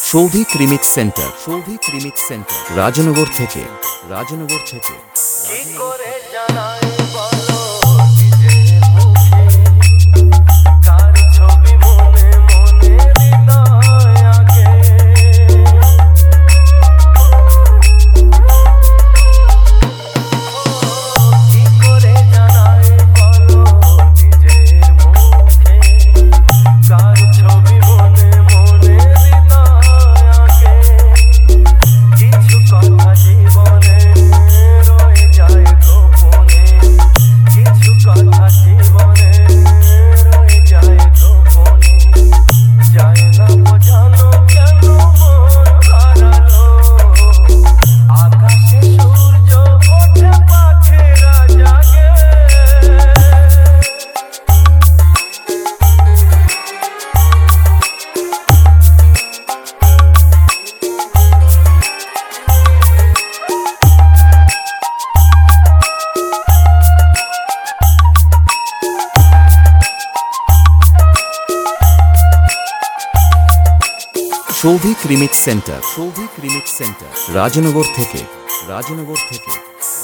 Souvik remix centre, Rajnagar থেকে। কি করে জানাই বলো নিজের মুখে, কার ছবি মনে মনে হৃদয় আঁকে। কি করে জানাই বলো নিজের মুখে, কার ছবি মনে মনে হৃদয় আঁকে। কিছু কথা জীবনে রয়ে যায় গোপনে, কিছু কথা জীবনে রয়ে যায় গোপনে। যায় না বোঝানো কেন মন হারালো, আকাশে সূর্য ওঠে পাখিরা জাগে। সৌভিক রিমিক্স সেন্টার, রাজনগর থেকে।